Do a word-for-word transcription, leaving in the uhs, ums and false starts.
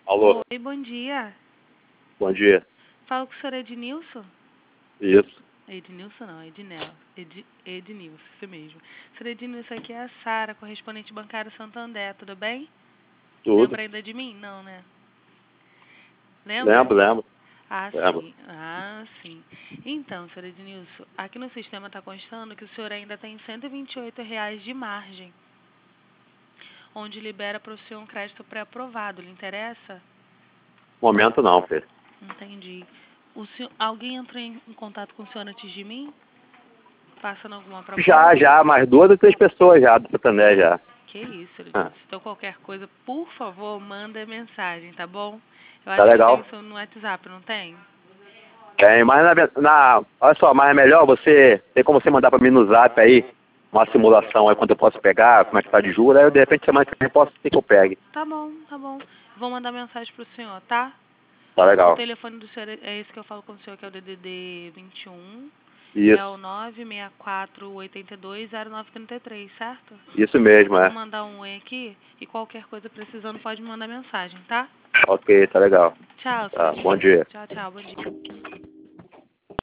Alô? Oi, bom dia. Bom dia. Falo com o senhor Ednilson? Isso. Ednilson não, Ednel. Ed, Ednilson, isso mesmo. Senhor Ednilson, aqui é a Sara, correspondente bancário Santander, tudo bem? Tudo. Lembra ainda de mim? Não, né? Lembra? Lembro, lembro. Ah, Lembro. sim. Ah, sim. Então, senhor Ednilson, aqui no sistema está constando que o senhor ainda tem cento e vinte e oito reais de margem, onde libera para o senhor um crédito pré-aprovado. Lhe interessa? Momento não, filho. Entendi. O senhor, alguém entrou em, em contato com o senhor antes de mim? Passando alguma proposta? Já, já, mais duas ou três pessoas já do Santander já. Que isso, senhor Ah, Ednilson. Então, qualquer coisa, por favor, manda mensagem, tá bom? Eu tá acho que eu tenho legal. isso no WhatsApp, não tem? Tem, mas na, na. Olha só, mas é melhor você. Tem como você mandar pra mim no zap aí? Uma simulação aí quanto eu posso pegar, como é que tá de juros, aí eu de repente semana que vem posso ser que eu pegue. Tá bom, tá bom. Vou mandar mensagem pro senhor, tá? Tá O legal. telefone do senhor é esse que eu falo com o senhor, que é o D D D vinte e um. É o Isso. nove seis quatro oito dois zero nove três três, certo? Isso mesmo, Vou é. mandar um oi aqui e qualquer coisa precisando pode me mandar mensagem, tá? Ok, tá legal. Tchau, Tá, senhor bom Ednilson. dia. Tchau, tchau, bom dia.